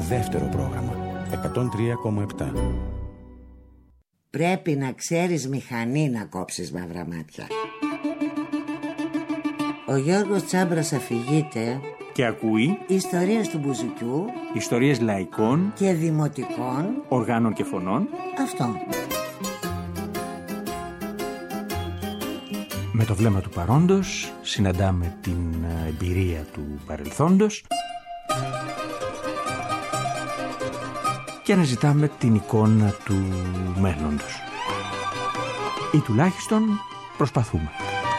δεύτερο πρόγραμμα 103,7. Πρέπει να ξέρεις μηχανή να κόψεις μαύρα μάτια. Ο Γιώργος Τσάμπρας αφηγείται και ακούει ιστορίες του μπουζουκιού, ιστορίες λαϊκών και δημοτικών οργάνων και φωνών. Αυτό. Με το βλέμμα του παρόντος συναντάμε την εμπειρία του παρελθόντος και αναζητάμε την εικόνα του μέλλοντος. Ή τουλάχιστον προσπαθούμε.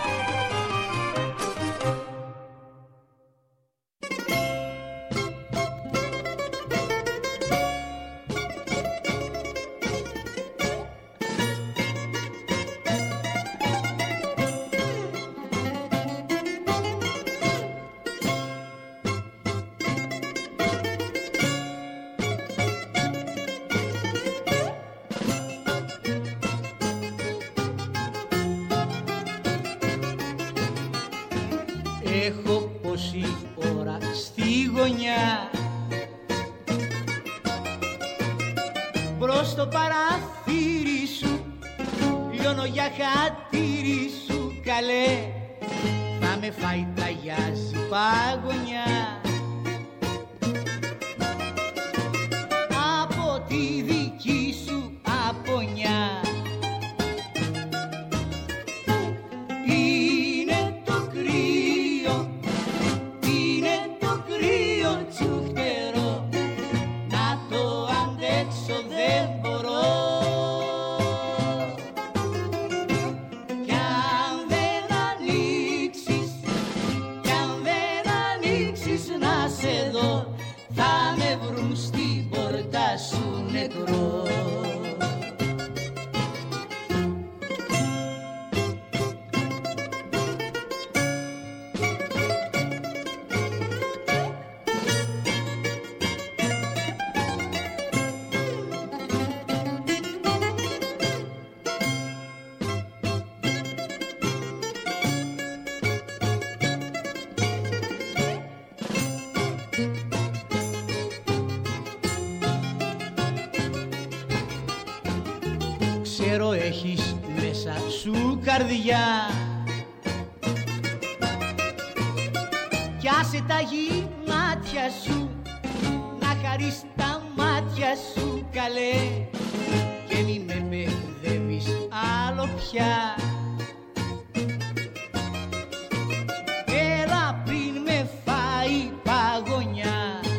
Έχω πόση ώρα στη γωνιά, μπρος στο παράθυρι σου, λιώνω για χατήρι σου καλέ, θα με φάει ταγιάζει παγωνιά. Από τη δική σου απονιά Ξέρω έχεις μέσα σου καρδιά κι άσε τα γυμάτια σου να χαρείς τα μάτια σου καλέ και μη με μπερδεύεις άλλο πια. Έλα πριν με φάει παγωνιά.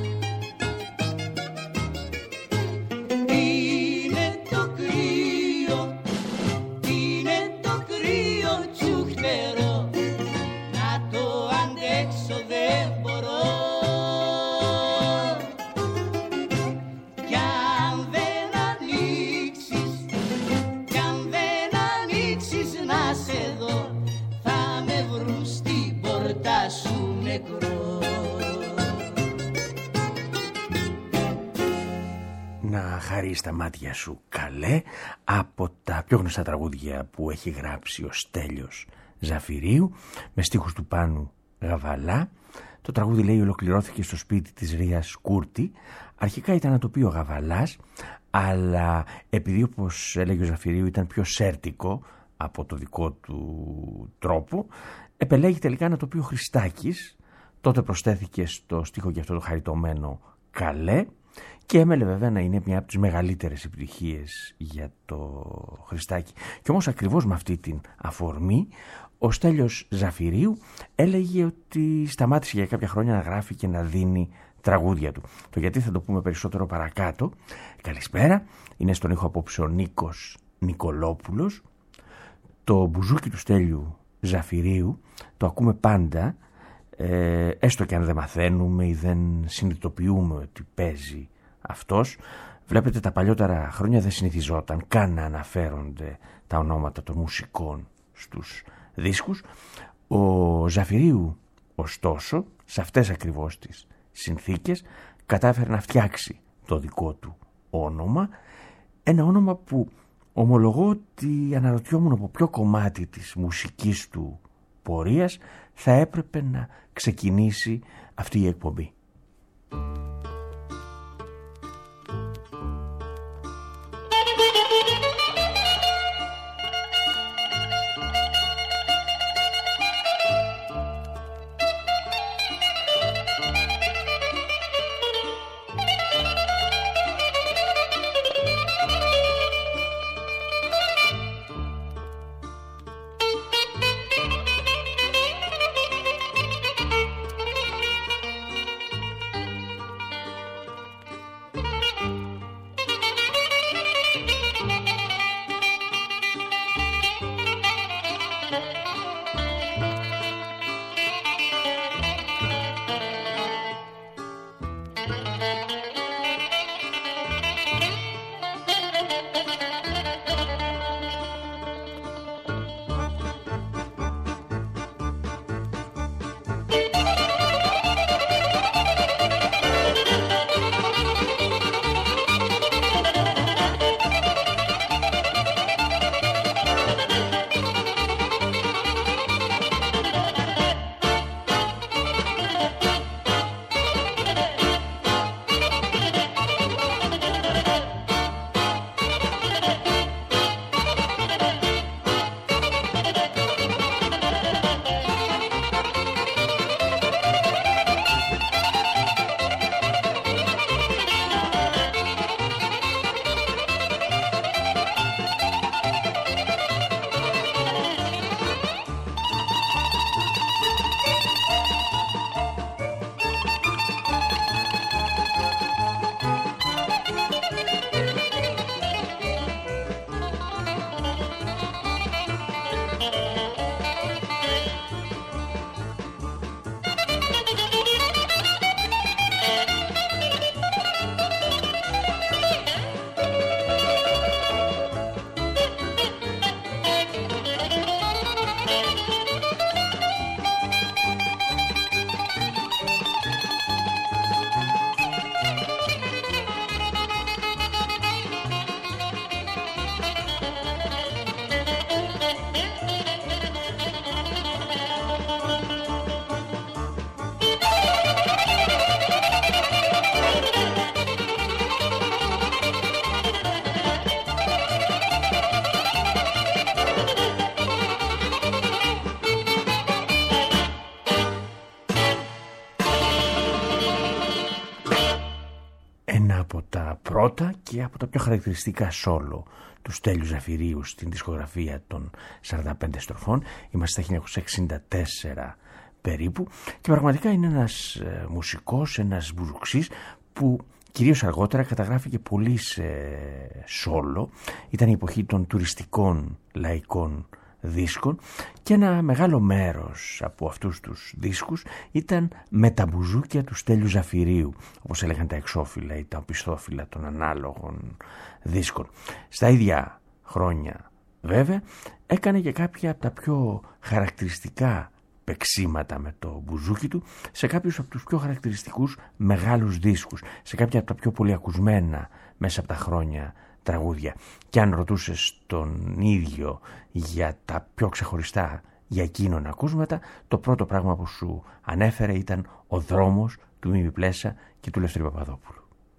Να χαρείς τα μάτια σου καλέ, από τα πιο γνωστά τραγούδια που έχει γράψει ο Στέλιος Ζαφυρίου με στίχους του Πάνου Γαβαλά. Το τραγούδι, λέει, ολοκληρώθηκε στο σπίτι της Ρίας Κούρτη. Αρχικά ήταν να το πει ο Γαβαλάς, αλλά επειδή, όπως έλεγε ο Ζαφυρίου, ήταν πιο σέρτικο από το δικό του τρόπο, επελέγει τελικά να το πει ο Χριστάκης. Τότε προσθέθηκε στο στίχο και αυτό το χαριτωμένο καλέ και έμελε βέβαια να είναι μια από τις μεγαλύτερες επιτυχίες για το Χριστάκη. Και όμως ακριβώς με αυτή την αφορμή ο Στέλιος Ζαφυρίου έλεγε ότι σταμάτησε για κάποια χρόνια να γράφει και να δίνει τραγούδια του. Το γιατί θα το πούμε περισσότερο παρακάτω. Καλησπέρα, είναι στον ήχο απόψε ο Νίκος Νικολόπουλος. Το μπουζούκι του Στέλιου Ζαφυρίου το ακούμε πάντα, έστω και αν δεν μαθαίνουμε ή δεν συνειδητοποιούμε ότι παίζει αυτός. Βλέπετε, τα παλιότερα χρόνια δεν συνηθιζόταν καν να αναφέρονται τα ονόματα των μουσικών στους δίσκους. Ο Ζαφυρίου, ωστόσο, σε αυτές ακριβώς τις συνθήκες κατάφερε να φτιάξει το δικό του όνομα, ένα όνομα που ομολογώ ότι αναρωτιόμουν από ποιο κομμάτι της μουσικής του πορείας θα έπρεπε να ξεκινήσει αυτή η εκπομπή. από τα πρώτα και από τα πιο χαρακτηριστικά σόλο του Στέλιου Ζαφυρίου στην δισκογραφία των 45 στροφών. Είμαστε στα 1964 περίπου και πραγματικά είναι ένας μουσικός, ένας μπουζουξής που κυρίως αργότερα καταγράφηκε πολύ σε σόλο. Ήταν η εποχή των τουριστικών λαϊκών δίσκων και ένα μεγάλο μέρος από αυτούς τους δίσκους ήταν με τα μπουζούκια του Στέλιου Ζαφυρίου, όπως έλεγαν τα εξώφυλλα ή τα οπισθόφυλλα των ανάλογων δίσκων. Στα ίδια χρόνια βέβαια έκανε και κάποια από τα πιο χαρακτηριστικά παίξήματα με το μπουζούκι του σε κάποιους από τους πιο χαρακτηριστικούς μεγάλους δίσκους, σε κάποια από τα πιο πολύ ακουσμένα μέσα από τα χρόνια τραγούδια. Και αν ρωτούσες τον ίδιο για τα πιο ξεχωριστά για εκείνον ακούσματα, το πρώτο πράγμα που σου ανέφερε ήταν ο δρόμος του Μίμη Πλέσα και του Λευτέρη Παπαδόπουλου.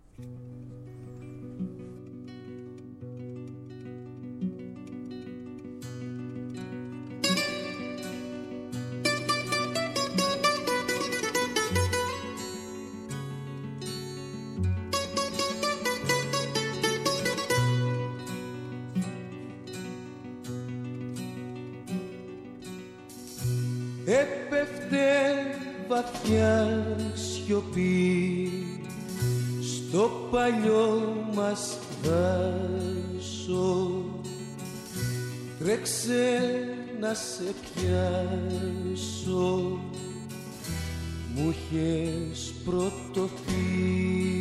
Έπεφτε βαθιά σιωπή στο παλιό μας δάσο, τρέξε να σε πιάσω, μου είχες πρωτοθεί.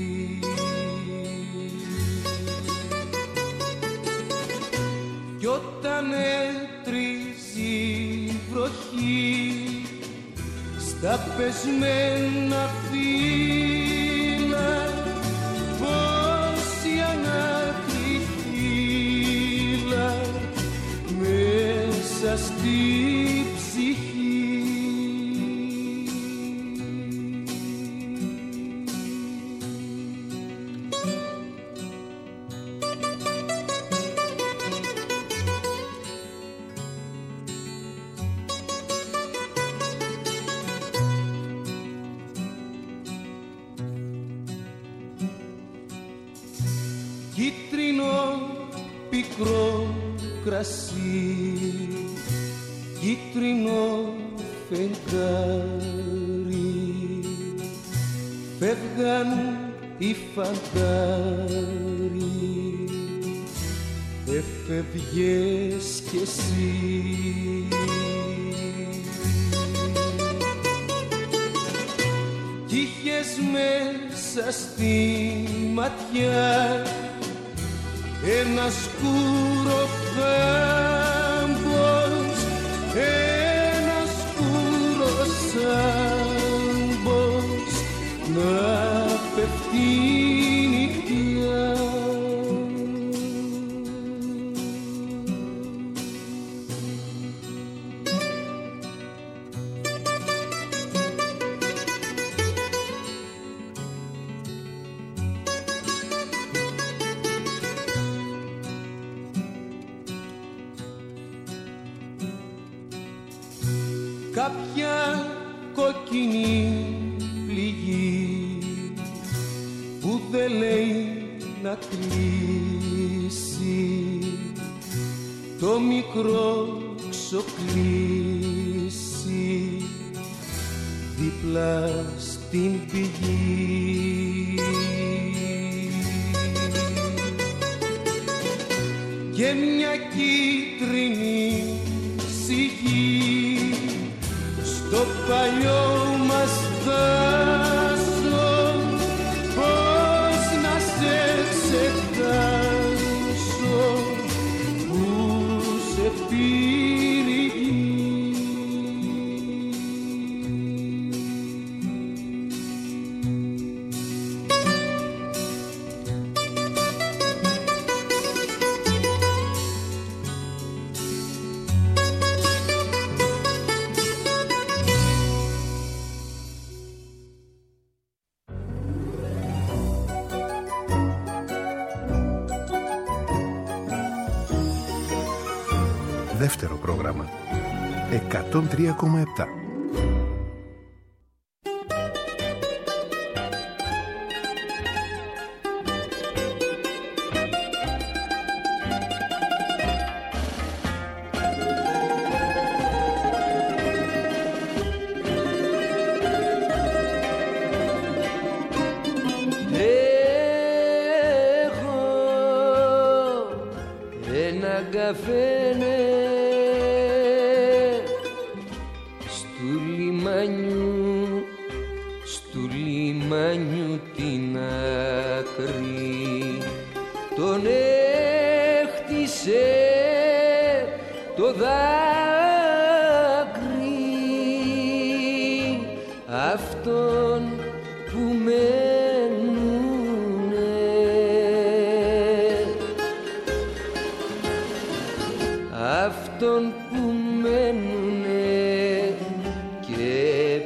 Κι όταν έτριζει η βροχή στα πεσμένα φύλλα, πόση ανάκρη φύλλα μέσα στη ψυχή. Κίτρινο φεγγάρι, φεύγαν οι φαντάροι, έφευγες κι εσύ. Κι είχες μέσα στη ματιά ένα σκούρο θάμπος, ένα σκούρο σάμπος να πέφτει νυχτιά. Κάποια κόκκινη πληγή που δεν λέει να κλείσει, το μικρό ξοκλήσει δίπλα στην πηγή. Και μια κίτρινη σιγή στο παλιό μας δάσο, πώς να σε ξεχάσω που σε πήρε η γη. Δεύτερο πρόγραμμα 103,7. καφένε στου λιμάνιου την άκρη τον έχτισε το δάκρυ αυτόν που μένουνε, αυτόν που μένουνε και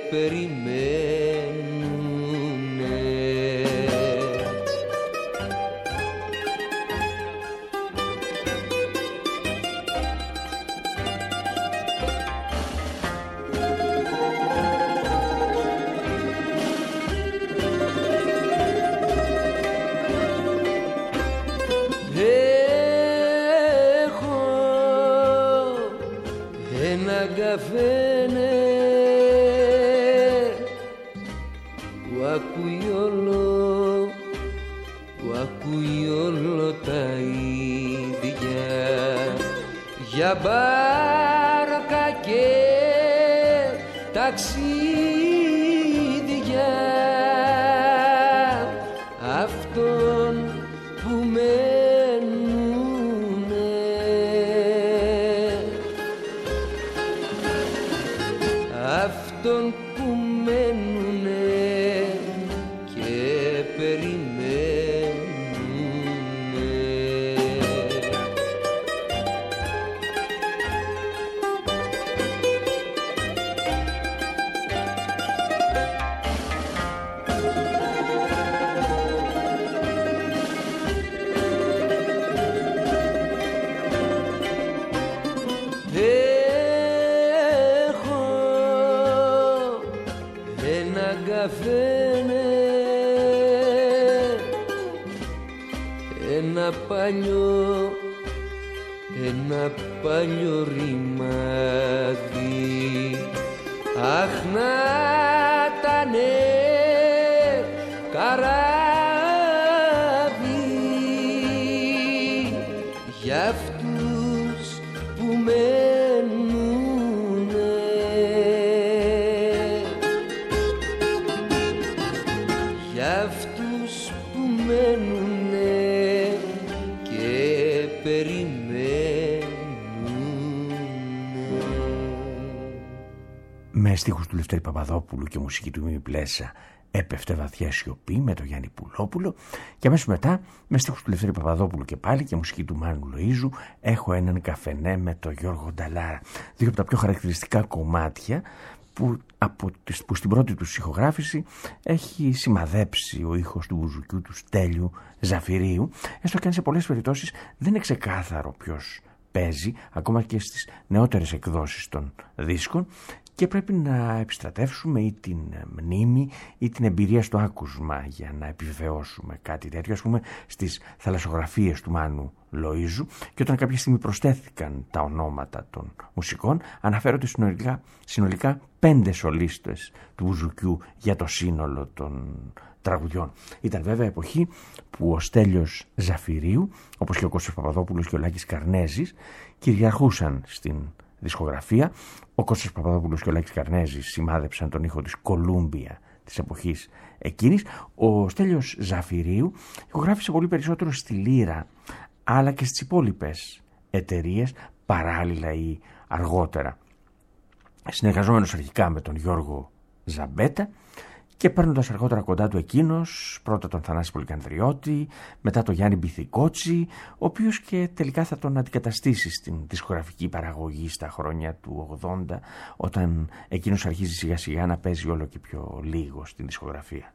περιμένουνε. Καφένε που ακούει όλο τα ίδια για μπάρκα και ταξίδια αυτόν που αυτόν που μένουνε και περιμένουνε. Καφένε ένα παλιό ρημάδι, αχ να ήτανε καράβι για αυτούς που μένουνε, για αυτούς που μένουνε και περιμένουνε. Με στίχους του Λευτέρη Παπαδόπουλου και μουσική του Μίμη Πλέσα έπεφτε βαθιά σιωπή με το Γιάννη Πουλόπουλο, και αμέσως μετά με στίχους του Λευτέρη Παπαδόπουλου και πάλι και μουσική του Μάνου Λοΐζου έχω έναν καφενέ με το Γιώργο Νταλάρα. Δύο από τα πιο χαρακτηριστικά κομμάτια που στην πρώτη του ηχογράφηση έχει σημαδέψει ο ήχος του μπουζουκιού του Στέλιου Ζαφυρίου, έστω και αν σε πολλές περιπτώσεις δεν είναι ξεκάθαρο ποιος παίζει, ακόμα και στις νεότερες εκδόσεις των δίσκων, και πρέπει να επιστρατεύσουμε ή την μνήμη ή την εμπειρία στο άκουσμα για να επιβεβαιώσουμε κάτι τέτοιο. Ας πούμε στις θαλασσογραφίες του Μάνου Λοΐζου, και όταν κάποια στιγμή προσθέθηκαν τα ονόματα των μουσικών, αναφέρονται συνολικά 5 σολίστες του μπουζουκιού για το σύνολο των τραγουδιών. Ήταν βέβαια εποχή που ο Στέλιος Ζαφυρίου, όπως και ο Κώστας Παπαδόπουλος και ο Λάκης Καρνέζης, κυριαρχούσαν στην δισκογραφία. Ο Κώστας Παπαδόπουλος και ο Λάκης Καρνέζης σημάδεψαν τον ήχο της Κολούμπια της εποχής εκείνης. Ο Στέλιος Ζαφυρίου ηχογράφησε πολύ περισσότερο στη Λύρα, αλλά και στις υπόλοιπες εταιρείες παράλληλα ή αργότερα, συνεργαζόμενος αρχικά με τον Γιώργο Ζαμπέτα και παίρνοντας αργότερα κοντά του εκείνος πρώτα τον Θανάση Πολυκανδριώτη, μετά τον Γιάννη Μπιθικότσι, ο οποίος και τελικά θα τον αντικαταστήσει στην δισκογραφική παραγωγή στα χρόνια του 80, όταν εκείνος αρχίζει σιγά σιγά να παίζει όλο και πιο λίγο στην δισκογραφία.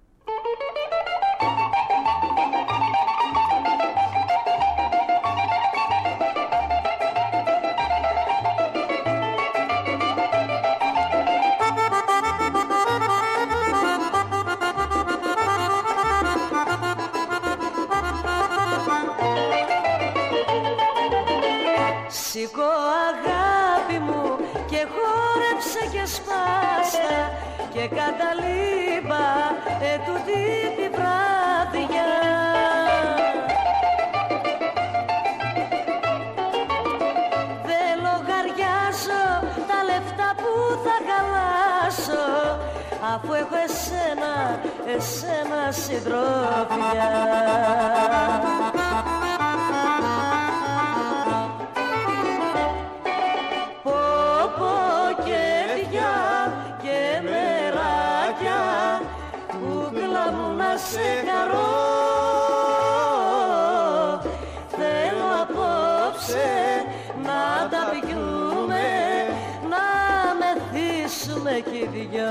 Σηκώ αγάπη μου και χόρεψε και σπάστα και καταλείπα ετούτη τη βράδια. εσένα συντρόφια. Πόπο και διά και μεράκια, κούκλα μου να σε χαρώ. Θέλω απόψε να τα πιούμε, να μεθύσουμε κι οι δυο.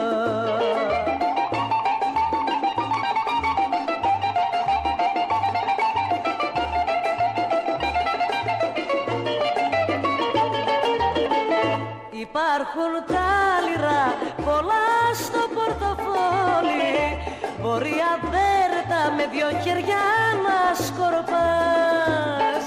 Υπάρχουν τα λιρά πολλά στο πορτοφόλι, μπορεί αβέρτα με δυο χεριά να σκορπάς.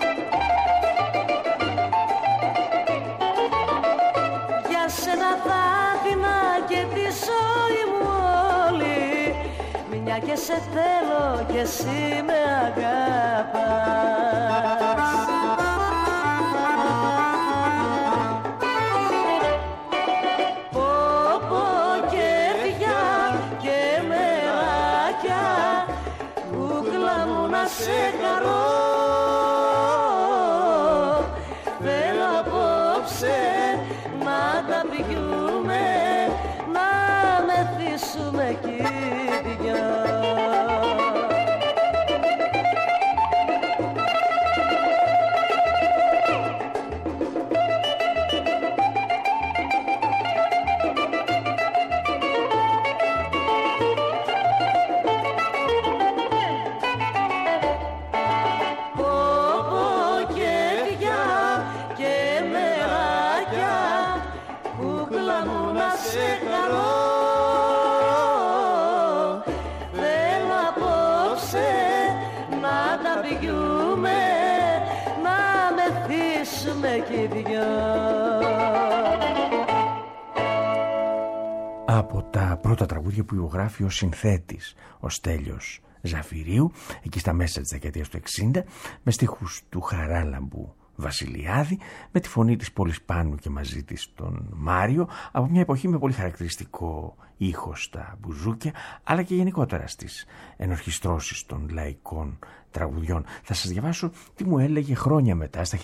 Για σένα θα δίνα και τη ζωή μου όλη, μια και σε θέλω και εσύ με αγαπάς. Σε χαρώ, θέλω απόψε να τα πιούμε, να μεθύσουμε κι οι δυο. Από τα πρώτα τραγούδια που ηχογράφει ο συνθέτης, ο Στέλιος Ζαφυρίου, εκεί στα μέσα της δεκαετίας του 60, με στίχους του Χαράλαμπου Βασιλιάδη, με τη φωνή της Πόλης Πάνου και μαζί της τον Μάριο, από μια εποχή με πολύ χαρακτηριστικό ήχο στα μπουζούκια, αλλά και γενικότερα στις ενορχιστρώσεις των λαϊκών τραγουδιών. Θα σας διαβάσω τι μου έλεγε χρόνια μετά, στα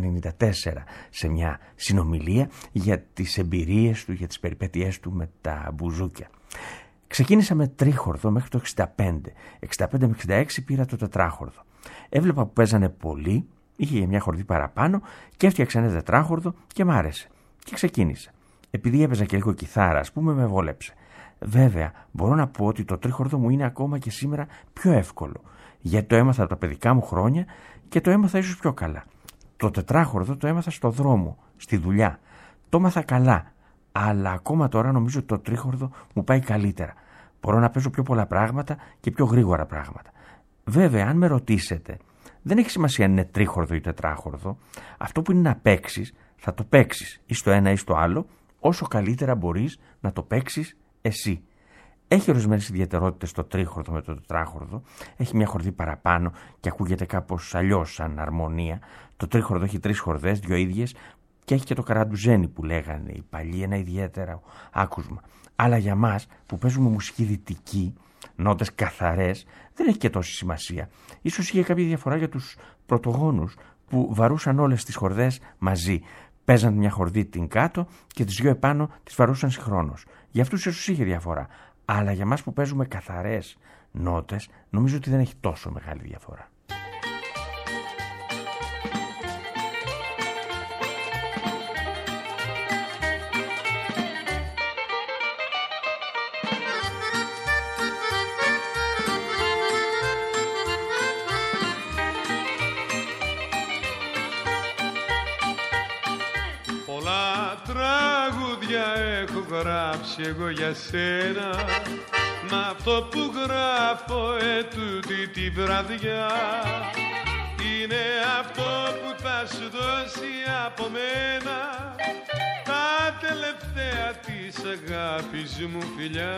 1994, σε μια συνομιλία για τις εμπειρίες του, για τις περιπέτειές του με τα μπουζούκια. Ξεκίνησα με τρίχορδο μέχρι το 65. 65 με 66 πήρα το τετράχορδο. Έβλεπα που παίζανε πολύ, είχε μια χορδή παραπάνω και έφτιαξα ένα τετράχορδο και μ' άρεσε. Και ξεκίνησα. Επειδή έπαιζα και λίγο κιθάρα, ας πούμε, με βόλεψε. Βέβαια, μπορώ να πω ότι το τρίχορδο μου είναι ακόμα και σήμερα πιο εύκολο, γιατί το έμαθα από τα παιδικά μου χρόνια και το έμαθα ίσως πιο καλά. Το τετράχορδο το έμαθα στο δρόμο, στη δουλειά. Το έμαθα καλά, αλλά ακόμα τώρα νομίζω ότι το τρίχορδο μου πάει καλύτερα. Μπορώ να παίζω πιο πολλά πράγματα και πιο γρήγορα πράγματα. Βέβαια, αν με ρωτήσετε, δεν έχει σημασία αν είναι τρίχορδο ή τετράχορδο. Αυτό που είναι να παίξεις, θα το παίξεις ή στο ένα ή στο άλλο, όσο καλύτερα μπορείς να το παίξεις εσύ. Έχει ορισμένες ιδιαιτερότητες το τρίχορδο με το τετράχορδο. Έχει μια χορδή παραπάνω και ακούγεται κάπως αλλιώς σαν αρμονία. Το τρίχορδο έχει 3 χορδές, 2 ίδιες, και έχει και το καραντουζένι που λέγανε οι παλιοί, ένα ιδιαίτερο άκουσμα. Αλλά για μας που παίζουμε μουσική δυτική, νότες καθαρές, δεν έχει και τόση σημασία. Ίσως είχε κάποια διαφορά για τους πρωτογόνους που βαρούσαν όλες τις χορδές μαζί. Παίζαν μια χορδή την κάτω και τις 2 επάνω τις βαρούσαν συγχρόνως. Για αυτούς ίσως είχε διαφορά. Αλλά για μας που παίζουμε καθαρές νότες, νομίζω ότι δεν έχει τόσο μεγάλη διαφορά. Γράψει εγώ για σένα, μ' αυτό που γράφω ετούτη τη βραδιά είναι αυτό που θα σου δώσει από μένα τα τελευταία της αγάπης μου φιλιά.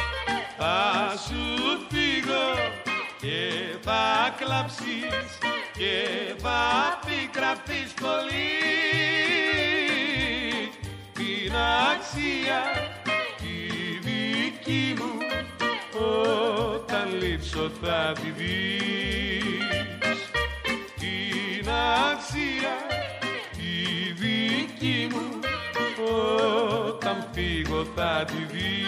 Θα σου φύγω και θα κλαψείς και θα πικραθείς πολύ την αξία τη δική μου όταν λείψω θα τη δεις. Την αξία τη δική μου όταν φύγω θα τη δεις.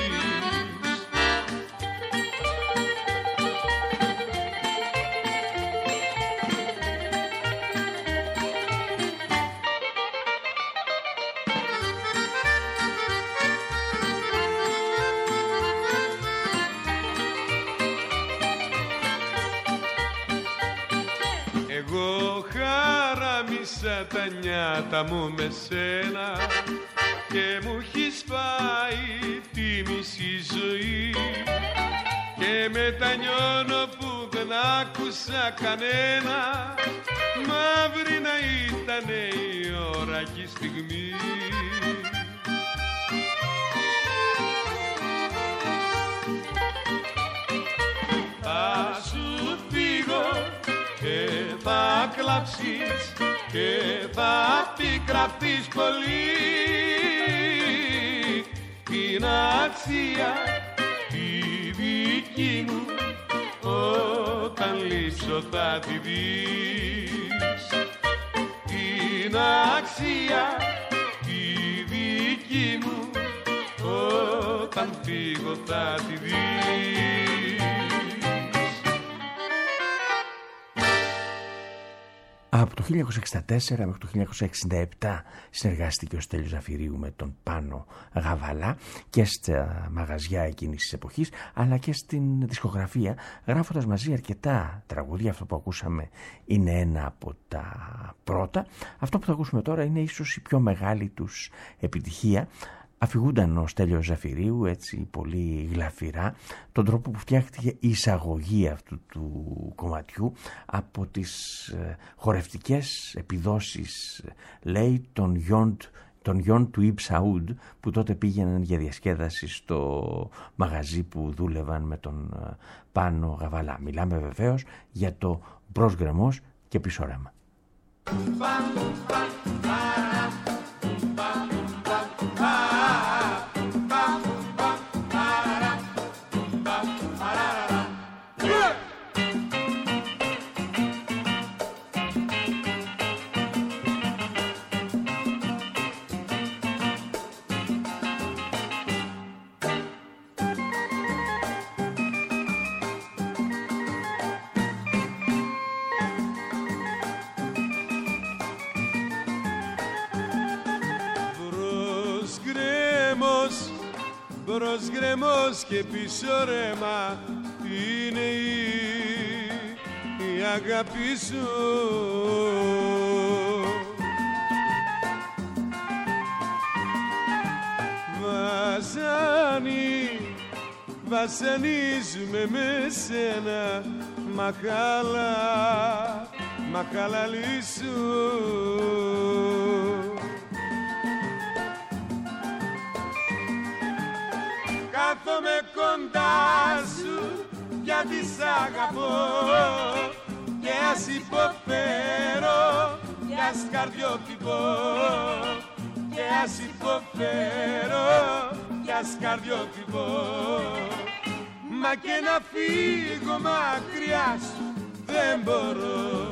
Εγώ χαράμισα τα νιάτα μου με σένα και μου έχεις φάει τη μισή ζωή και μετανιώνω που δεν άκουσα κανένα, μαύρη να ήτανε η ώρα και η στιγμή. Θα σου φύγω και θα κλαψείς και θα πικραθείς πολύ την αξία τη δική μου όταν λείψω θα τη δεις. Την αξία τη δική μου όταν φύγω θα τη δεις. Από το 1964 μέχρι το 1967 συνεργάστηκε ο Στέλιος Ζαφυρίου με τον Πάνο Γαβαλά και στα μαγαζιά εκείνης της εποχής, αλλά και στην δισκογραφία, γράφοντας μαζί αρκετά τραγούδια. Αυτό που ακούσαμε είναι ένα από τα πρώτα. Αυτό που θα ακούσουμε τώρα είναι ίσως η πιο μεγάλη τους επιτυχία. Αφηγούνταν ο Στέλιος Ζαφυρίου έτσι πολύ γλαφυρά τον τρόπο που φτιάχτηκε η εισαγωγή αυτού του κομματιού από τις χορευτικές επιδόσεις, λέει, των γιον του Ιμπ Σαούντ, που τότε πήγαιναν για διασκέδαση στο μαγαζί που δούλευαν με τον Πάνο Γαβαλά. Μιλάμε βεβαίως για το Μπρος γκρεμός και πίσω ρέμα. Μπρος γκρεμός και πίσω ρέμα είναι η αγάπη σου. Βασανίζουμε με σένα μαχαλαλή σου. Κάθομαι κοντά σου γιατί σ' αγαπώ και ας υποφέρω κι ας καρδιότυπο και ας υποφέρω κι ας καρδιότυπο, μα και να φύγω μακριά σου δεν μπορώ.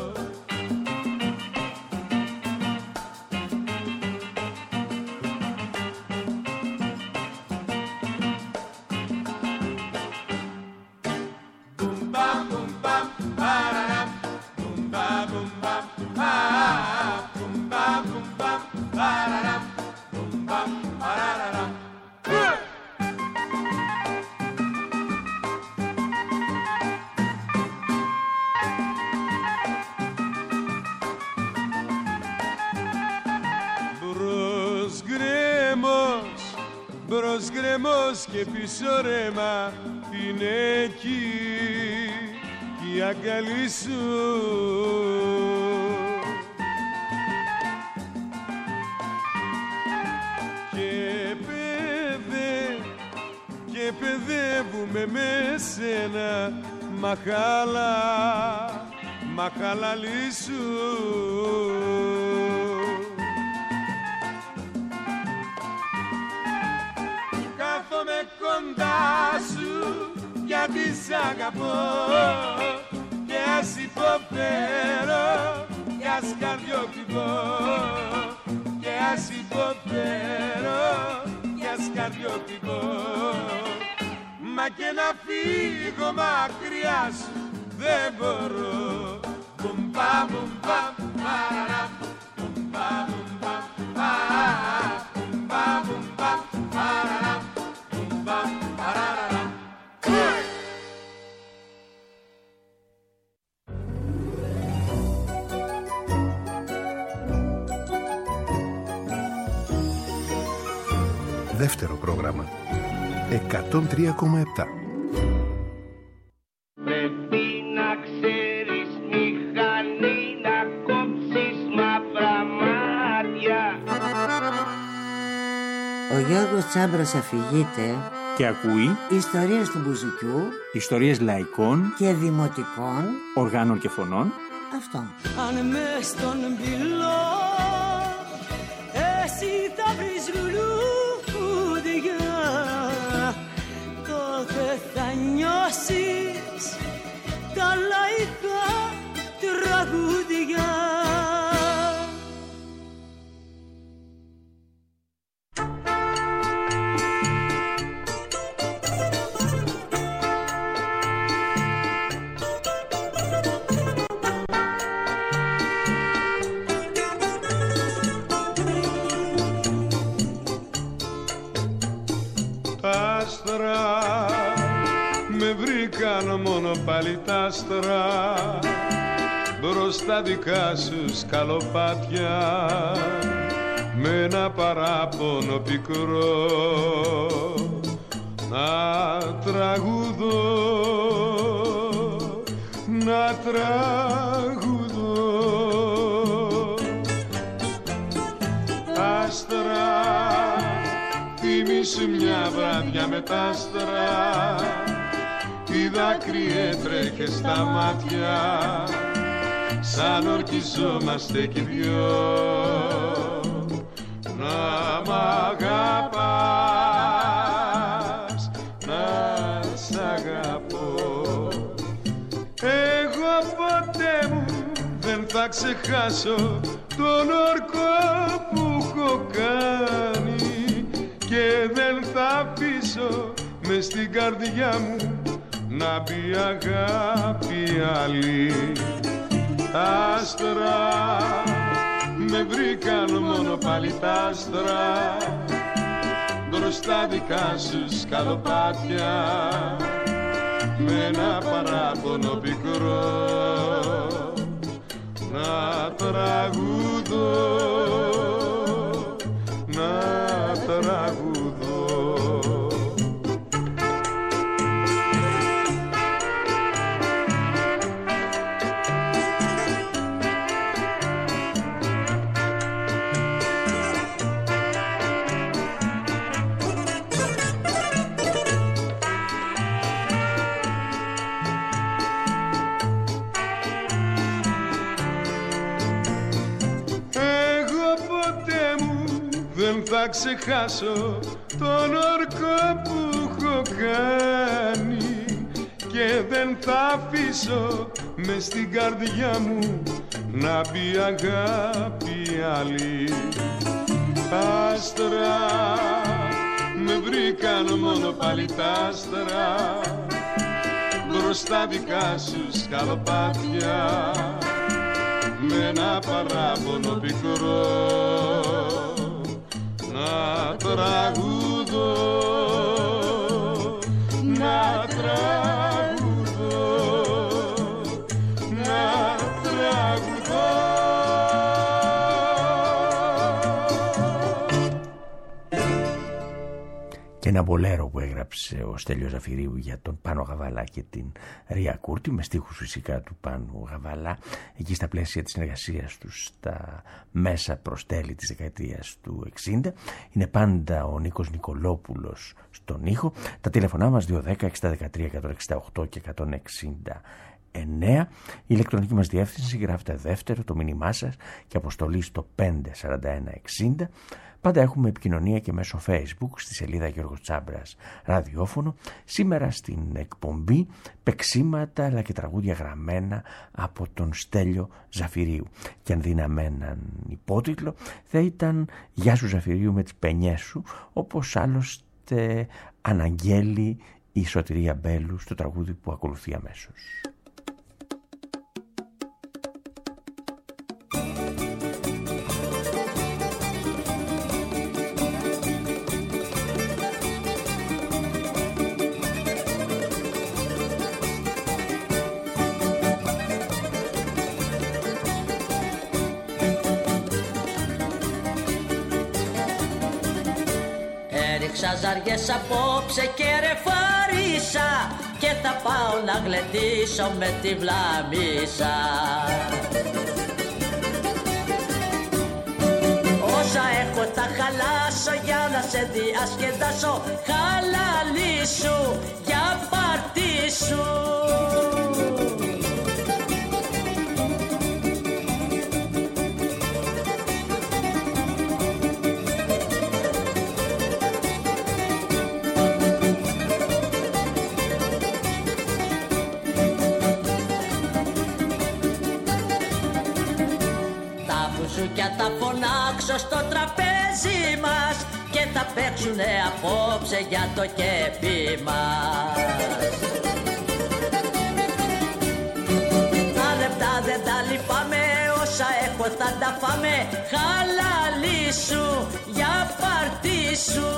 Μπρος γκρεμός και πίσω ρέμα είναι εκεί κι η αγκαλή σου. Και παιδεύουμε με σένα μαχαλαλή σου. Κάθομαι κοντά σου γιατί σ' αγαπώ και ας υποφέρω κι ας καρδιοχτυπώ και ας υποφέρω κι ας καρδιοχτυπώ. Μα και να φύγω μακριά σου δεν μπορώ. Μπουμπα μπουμπα παραρά, μπουμπα μπουμπα παραρά, μπουμπα μπουμπα παραρά, μπουμπα παραρά. Δεύτερο πρόγραμμα 103,7. Πρέπει να ξέρεις μηχανή να κόψεις μαύρα μάτια. Ο Γιώργος Τσάμπρος αφηγείται Και ακούει ιστορίες του μπουζουκιού, ιστορίες λαϊκών και δημοτικών οργάνων και φωνών. Αυτό. Αν μες στον πυλό εσύ θα βρεις λουλούδια, τότε θα νιώσεις τα λαϊκά τραγούδια. Με βρήκαν μόνο πάλι τ' άστρα μπροστά δικά σου σκαλοπάτια με ένα παράπονο πικρό να τραγουδώ, να τραγουδώ. Άστρα, θυμήσου μια βράδια με τ' άστρα, τι δάκρυ έτρεχε στα μάτια, σαν ορκιζόμαστε κι δυο. Να μ' αγαπάς, να σ' αγαπώ. Εγώ ποτέ μου δεν θα ξεχάσω τον όρκο που έχω κάνει και δεν θα αφήσω μες στην καρδιά μου να μπει αγάπη άλλη. Άστρα, με βρήκαν μόνο πάλι τ' άστρα μπροστά δικά σου σκαλοπάτια με ένα παράπονο πικρό να τραγουδώ, να τραγουδώ. Δεν θα ξεχάσω τον όρκο που έχω κάνει και δεν θα αφήσω μες στην καρδιά μου να μπει αγάπη άλλη. Άστρα, με βρήκαν μόνο πάλι τ' άστρα μπροστά δικά σου σκαλοπάτια με ένα παράπονο πικρό να τραγουδώ, να τραγουδώ, να τραγουδώ. Και ένα μπολέρο που έγραψε ο Στέλιος Ζαφυρίου για τον Πάνο Γαβαλά και την Ρία Κούρτη, με στίχους φυσικά του Πάνου Γαβαλά, εκεί στα πλαίσια της συνεργασίας τους στα μέσα προς τέλη της δεκαετίας του 60. Είναι πάντα ο Νίκος Νικολόπουλος στον ήχο. Τα τηλεφωνά μας 210-613-168 και 169. Η ηλεκτρονική μας διεύθυνση, γράφτε δεύτερο το μήνυμά σας και αποστολή στο 54160. Πάντα έχουμε επικοινωνία και μέσω Facebook στη σελίδα Γιώργος Τσάμπρας ραδιόφωνο. Σήμερα στην εκπομπή παίξιματα αλλά και τραγούδια γραμμένα από τον Στέλιο Ζαφυρίου. Και αν δίναμε έναν υπότιτλο θα ήταν «Γεια σου Ζαφυρίου με τις πενιές σου», όπως άλλωστε αναγγέλει η Σωτηρία Μπέλου στο τραγούδι που ακολουθεί αμέσως. Ζαριές απόψε και ρεφαρίσα και θα πάω να γλεντήσω με τη βλαμίσα. Όσα έχω θα χαλάσω για να σε διασκεδάσω. Χαλαλή σου για πάρτι σου. Και θα φωνάξω στο τραπέζι μας και θα παίξουνε απόψε για το κέφι μας. Τα λεπτά δεν τα λυπάμαι, όσα έχω θα τα φάμε. Χαλαλή σου για πάρτι σου.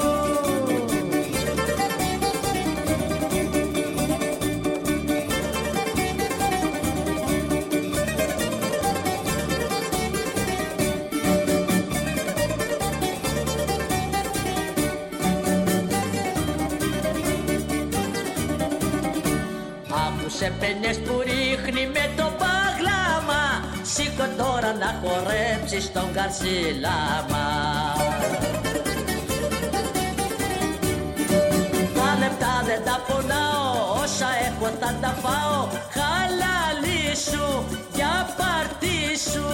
Σε πενιές που ρίχνει με το παγλάμα, σήκω τώρα να χορέψεις τον καρσιλάμα. Τα λεπτά δεν τα πονάω, όσα έχω θα τα φάω. Χαλαλή σου για πάρτι σου.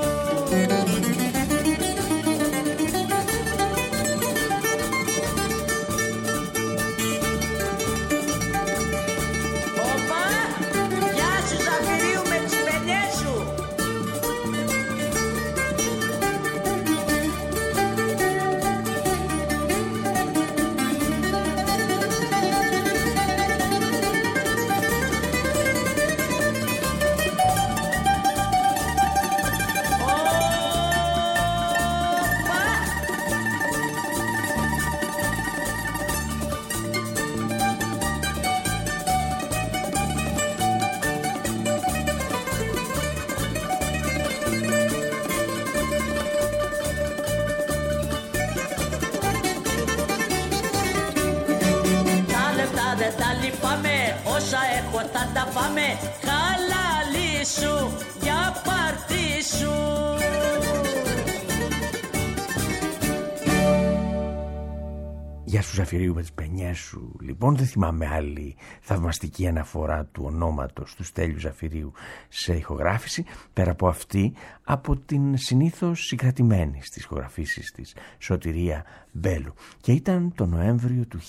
Όσα έχω θα τα φάμε. Χαλαλή σου για πάρτι σου. Γεια σου Ζαφυρίου με τις πενιές σου. Λοιπόν, δεν θυμάμαι άλλη θαυμαστική αναφορά του ονόματος του Στέλιου Ζαφυρίου σε ηχογράφηση, πέρα από αυτή από την συνήθως συγκρατημένη στις ηχογραφήσεις της Σωτηρία Μπέλου. Και ήταν το Νοέμβριο του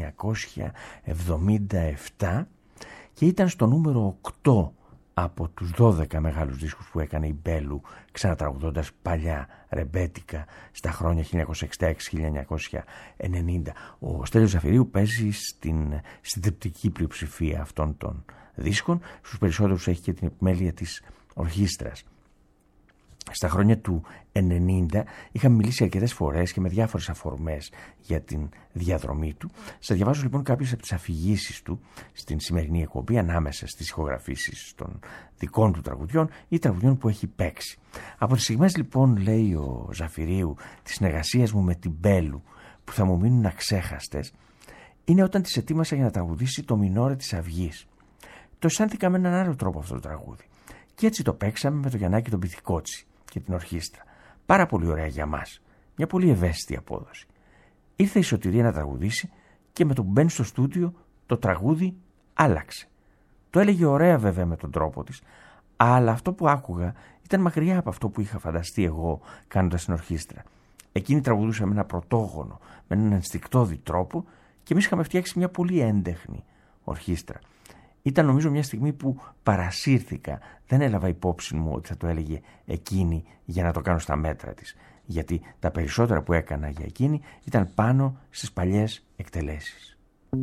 1977 και ήταν στο νούμερο 8 από τους 12 μεγάλους δίσκους που έκανε η Μπέλου, ξανατραγουδώντας παλιά ρεμπέτικα στα χρόνια 1966-1990. Ο Στέλιος Ζαφυρίου παίζει στην συντριπτική πλειοψηφία αυτών των δίσκων. Στους περισσότερους έχει και την επιμέλεια της ορχήστρας. Στα χρόνια του 90 είχαμε μιλήσει αρκετές φορές και με διάφορες αφορμές για την διαδρομή του. Σας διαβάζω λοιπόν κάποιες από τις αφηγήσεις του στην σημερινή εκπομπή, ανάμεσα στις ηχογραφήσεις των δικών του τραγουδιών ή τραγουδιών που έχει παίξει. Από τις στιγμές λοιπόν, λέει ο Ζαφυρίου, της συνεργασίας μου με την Μπέλου που θα μου μείνουν αξέχαστες, είναι όταν τις ετοίμασα για να τραγουδήσει το Μινόρε της Αυγής. Το αισθάνθηκα με έναν άλλο τρόπο αυτό το τραγούδι. Και έτσι το παίξαμε με το Γιαννάκη τον Πυθικότσι και την ορχήστρα. Πάρα πολύ ωραία για μας. Μια πολύ ευαίσθητη απόδοση. Ήρθε η Σωτηρία να τραγουδήσει και με το που μπαίνει στο στούντιο το τραγούδι άλλαξε. Το έλεγε ωραία βέβαια με τον τρόπο της, αλλά αυτό που άκουγα ήταν μακριά από αυτό που είχα φανταστεί εγώ κάνοντας την ορχήστρα. Εκείνη τραγουδούσε με ένα πρωτόγονο, με έναν ενστικτώδη τρόπο και εμείς είχαμε φτιάξει μια πολύ έντεχνη ορχήστρα. Ήταν νομίζω μια στιγμή που παρασύρθηκα, δεν έλαβα υπόψη μου ότι θα το έλεγε εκείνη για να το κάνω στα μέτρα της, γιατί τα περισσότερα που έκανα για εκείνη ήταν πάνω στις παλιές εκτελέσεις.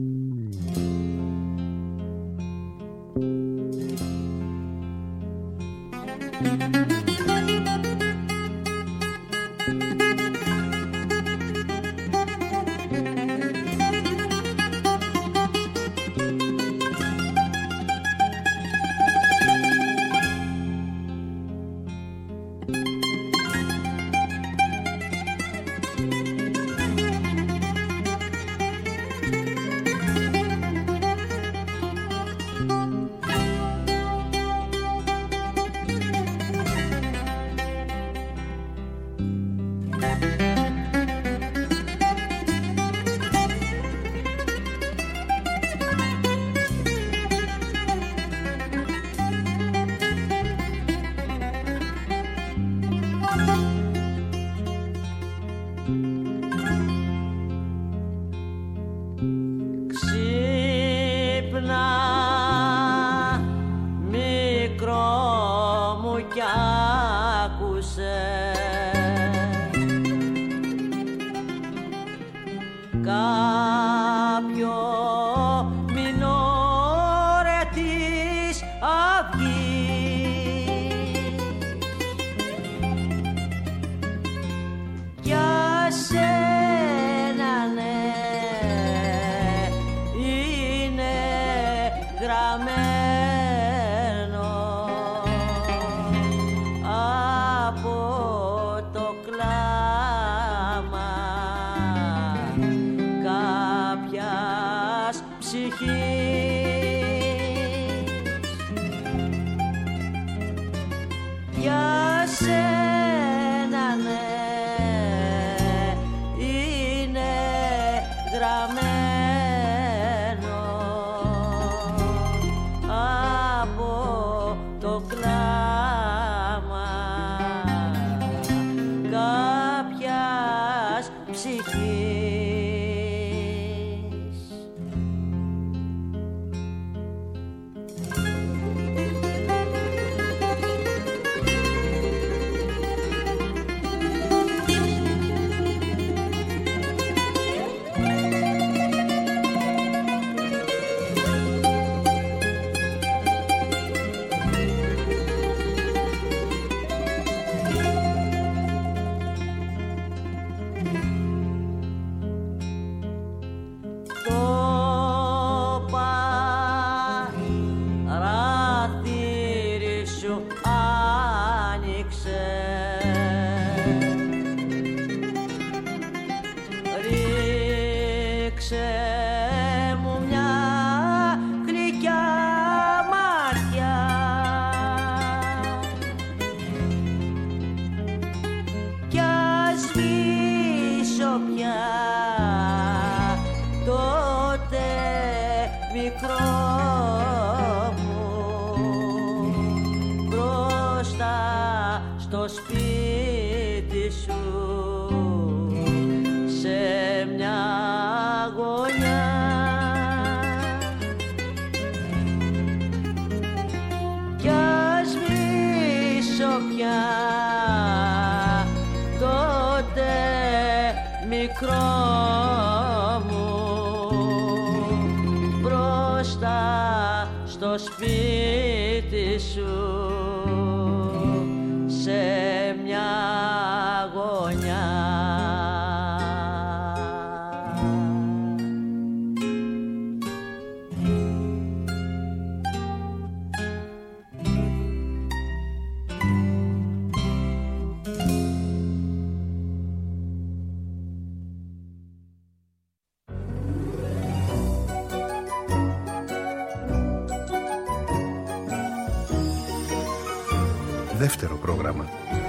Δεύτερο πρόγραμμα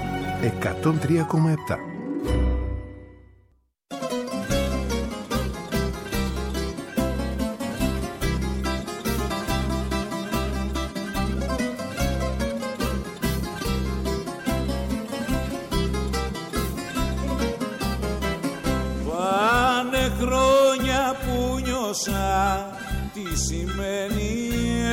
103,7. ένιωσα τι σημαίνει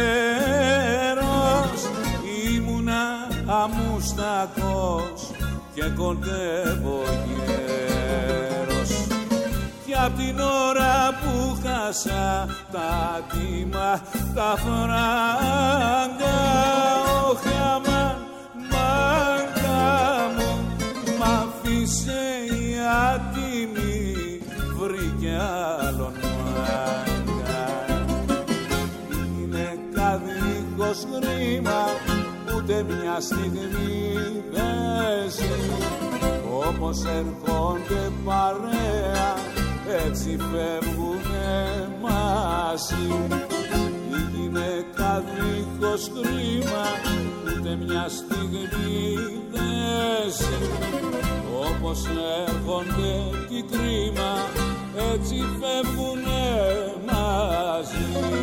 έρος. Ήμουνα αμούστακος και κοντεύω γέρος. Κι απ' την ώρα που χάσα τα τίμα τα φράγκα, ο χαμάν μάγκα μου μ' άφησε η άτιμη, βρήκε άλλον μάγκα. Είναι καδίκος κρίμα, ούτε μια στιγμή πέσει, όπως έρχονται παρέα έτσι φεύγουνε μαζί. Η γυναίκα δίχως κρίμα, ούτε μια στιγμή δέσει, όπως έρχονται τι κρίμα έτσι φεύγουνε μαζί.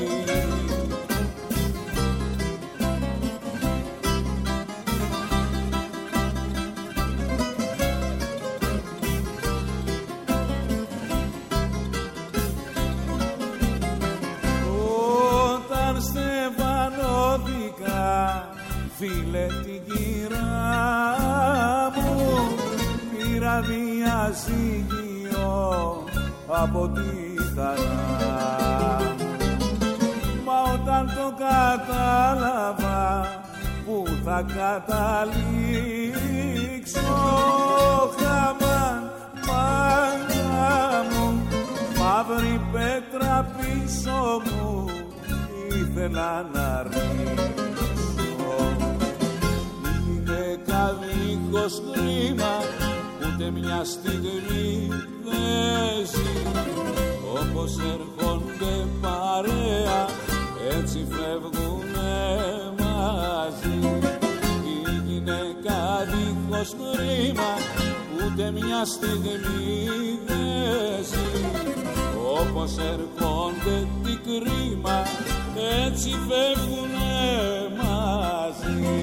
Φίλε την κυρά μου, πήρα διαζύγιο από τη χαρά μου. Μα όταν το κατάλαβα που θα καταλήξω, χαμάν μάγκα μου, μαύρη πέτρα πίσω μου ήθελα να ρίξω. Δίχως κρίμα, ούτε μια στιγμή δέσει, όπως έρχονται παρέα έτσι φεύγουνε μαζί. Η γυναίκα δίχως κρίμα, ούτε μια στιγμή δέσει, όπως έρχονται τι κρίμα έτσι φεύγουνε μαζί.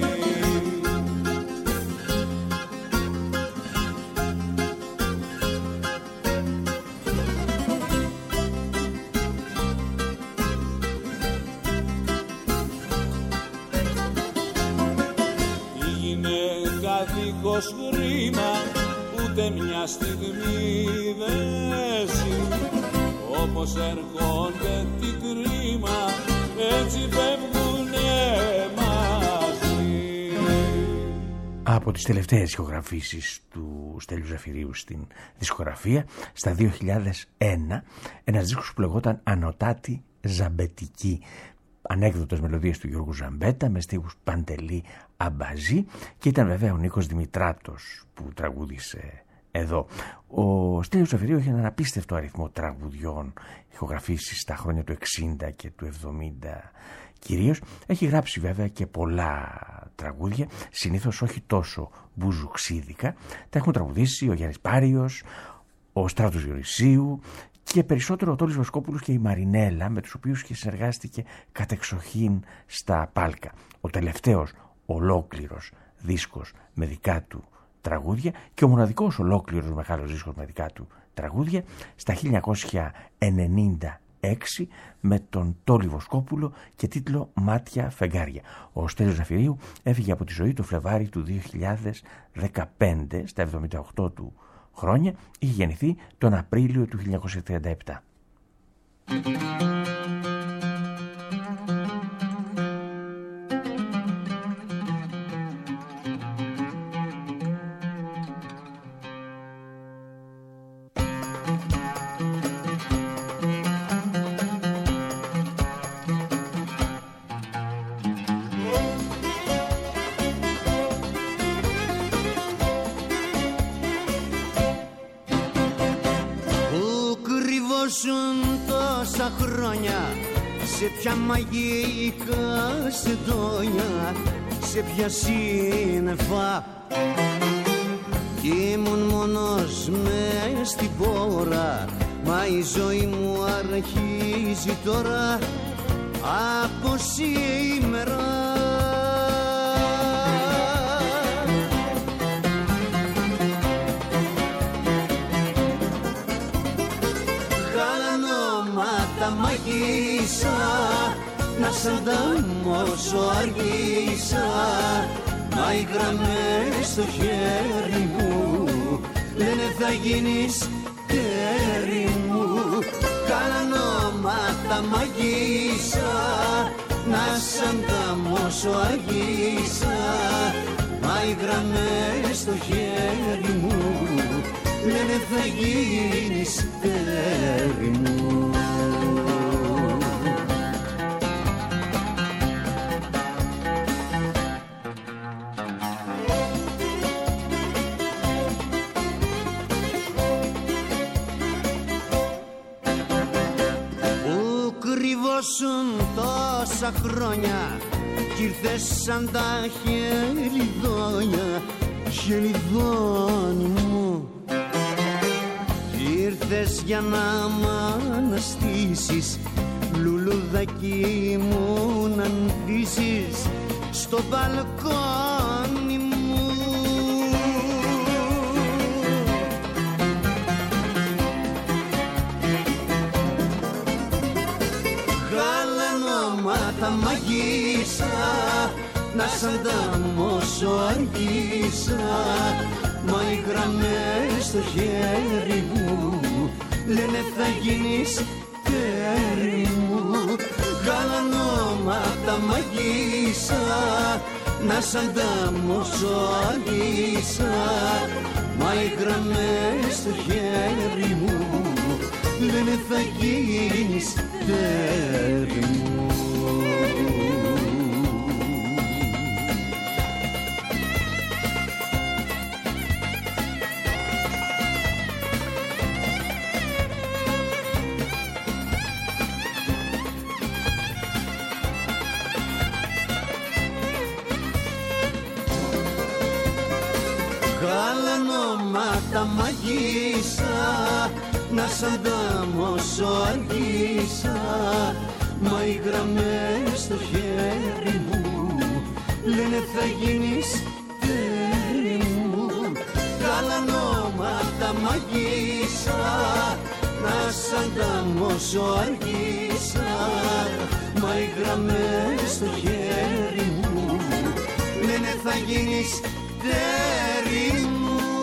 Δίχως κρίμα, ούτε μια στιγμή δέσει, όπως έρχονται τι κρίμα έτσι φεύγουνε μαζί. Από τις τελευταίες ηχογραφήσεις του Στέλιου Ζαφυρίου στην δισκογραφία, στα 2001, ένας δίσκος που λεγόταν Ανωτάτη Ζαμπετική. Ανέκδοτες μελωδίες του Γιώργου Ζαμπέτα με στίχους Παντελή Αμπαζή, και ήταν βέβαια ο Νίκος Δημητράτος που τραγούδισε εδώ. Ο Στέλιος Ζαφυρίου είχε έναν απίστευτο αριθμό τραγουδιών, ηχογραφήσεις στα χρόνια του 60 και του 70 κυρίως. Έχει γράψει βέβαια και πολλά τραγούδια, συνήθως όχι τόσο μπουζουξίδικα. Τα έχουν τραγουδήσει ο Γιάννης Πάριος, ο Στράτος Διονυσίου και περισσότερο ο Τόλης Βοσκόπουλος και η Μαρινέλα, με τους οποίους και συνεργάστηκε κατεξοχήν στα Πάλκα. Ο τελευταίος ολόκληρος δίσκος με δικά του τραγούδια και ο μοναδικός ολόκληρος μεγάλος δίσκος με δικά του τραγούδια στα 1996 με τον Τόλη Βοσκόπουλο και τίτλο «Μάτια Φεγγάρια». Ο Στέλιος Ζαφυρίου έφυγε από τη ζωή το Φλεβάρι του 2015, στα 78 του χρόνια. Είχε γεννηθεί τον Απρίλιο του 1937. Σε ποια μαγικά συντόνια, σε ποια σύννεφα, κι ήμουν μόνος μες στην πόρα. Μα η ζωή μου αρχίζει τώρα από σήμερα. Χαλανόματα τα μαγείσα, να σ' ανταμώσω αργήσα. Μα οι γραμμές στο χέρι μου λένε θα γίνεις τέρι μου. Κάνα ονόματα μαγείσα, να σ' ανταμώσω αργήσα. Μα οι γραμμές στο χέρι μου λένε θα γίνεις τέρι μου. Πού κρυβόσουν τόσα χρόνια κι ήρθες σαν τα χελιδόνια, χελιδόνι μου. Ήρθες για να μ' αναστήσεις, λουλουδάκι μου να ντύσεις στο μπαλκόνι μου. Γαλανόματα μαγείσα, να σ' ανταμώσω αργήσα. Μα οι γραμμές στο χέρι μου λένε θα γίνεις τέρι μου. Γαλανόματα μαγείσα, να σ' ανταμώσω αργήσα. Μα οι γραμμές στο χέρι μου λένε θα γίνεις τέρι μου. Γαλανόματα μαγείσα, να σ' ανταμώσω αργήσα. Μα οι γραμμές στο χέρι μου λένε θα γίνεις τέρι μου. Γαλανόματα μαγείσα, να σ' ανταμώσω αργήσα. Μα οι γραμμές στο χέρι μου λένε θα γίνεις τέρι μου.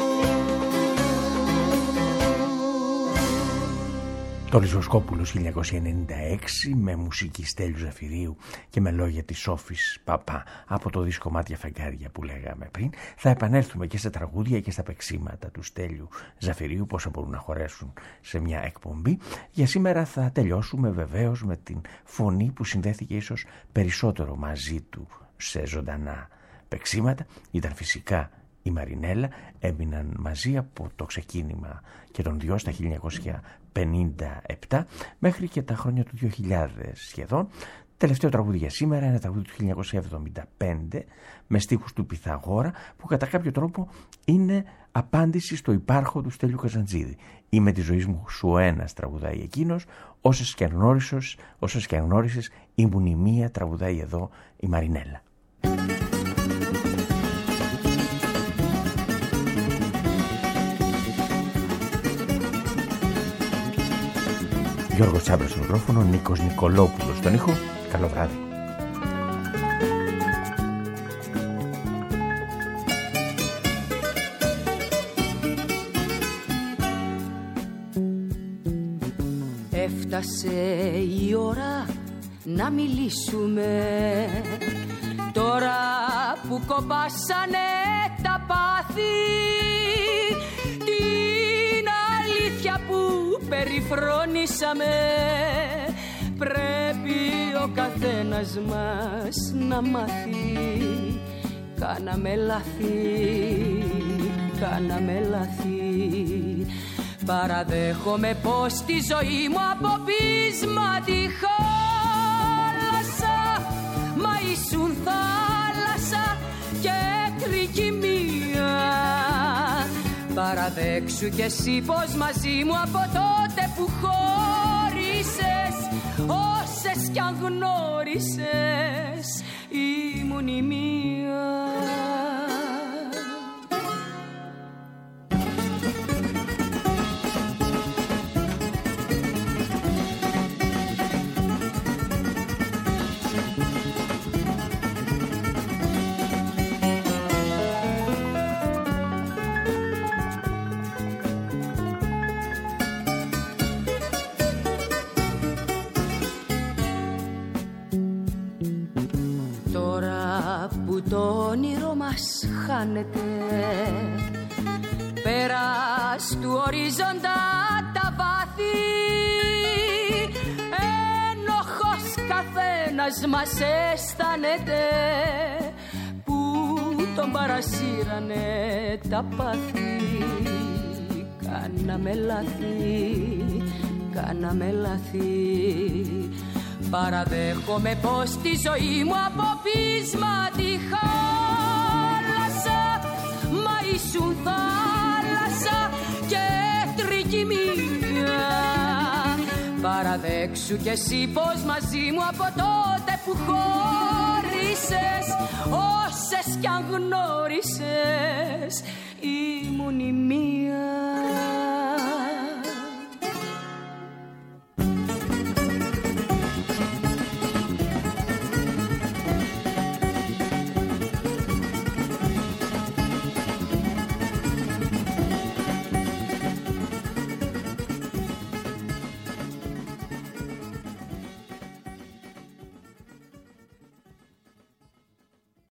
Το Ριζοσκόπουλος 1996 με μουσική Στέλιου Ζαφυρίου και με λόγια της Σόφης Παπά από το δίσκο Μάτια Φεγγάρια που λέγαμε πριν. Θα επανέλθουμε και στα τραγούδια και στα παίξήματα του Στέλιου Ζαφυρίου, πόσα μπορούν να χωρέσουν σε μια εκπομπή. Για σήμερα θα τελειώσουμε βεβαίως με την φωνή που συνδέθηκε ίσως περισσότερο μαζί του σε ζωντανά παίξήματα. Ήταν φυσικά η Μαρινέλα, έμειναν μαζί από το ξεκίνημα και των δυο στα 1957 μέχρι και τα χρόνια του 2000 σχεδόν. Τελευταίο τραγούδι για σήμερα, ένα τραγούδι του 1975 με στίχους του Πυθαγόρα που κατά κάποιο τρόπο είναι απάντηση στο υπάρχον του Στέλιου Καζαντζίδη. «Είμαι τη ζωή μου σου ένας» τραγουδάει εκείνος, «Όσες και αν γνώρισες ήμουν η μία» τραγουδάει εδώ η Μαρινέλα. Γιώργος Τσάμπρας στο μικρόφωνο, Νίκος Νικολόπουλος στον ήχο. Καλό βράδυ. Έφτασε η ώρα να μιλήσουμε, τώρα που κομπάσανε τα πάθη, την αλήθεια που περιφρόνησαμε πρέπει ο καθένας μας να μάθει. Κάναμε λάθη, παραδέχομαι πως τη ζωή μου από πείσμα τη χάλασα. Μα ήσουν θάλασσα και τρικυμία. Παραδέξου κι εσύ πως μαζί μου από τότε που χώρισες, όσες κι αν γνώρισες, ήμουν η μία. το όνειρο μας χάνεται, πέρας του ορίζοντα τα βάθη, ένοχος καθένας μας αισθάνεται που τον παρασύρανε τα πάθη. Κάναμε λάθη, παραδέχομαι πως τη ζωή μου από πείσμα τη χάλασα, μα ήσουν θάλασσα και τρικυμία. Παραδέξου κι εσύ πως μαζί μου από τότε που χώρισες, όσες κι αν γνώρισες, ήμουν η μία.